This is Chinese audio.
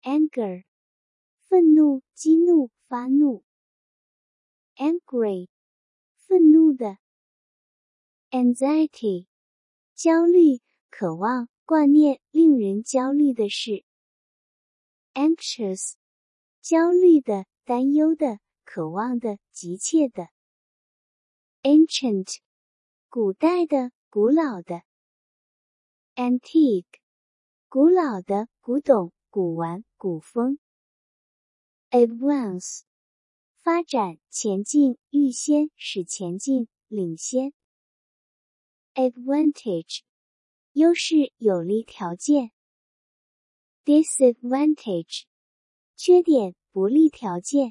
anger 愤怒、激怒、发怒 angry 愤怒的 anxiety 焦虑、渴望、挂念令人焦虑的事 anxious 焦虑的、担忧的、渴望的、急切的 ancient 古代的、古老的 antique 古老的、古董、古玩、古风 advance 发展、前进、预先、使前进、领先 advantage 优势、有利条件 disadvantage 缺点、不利条件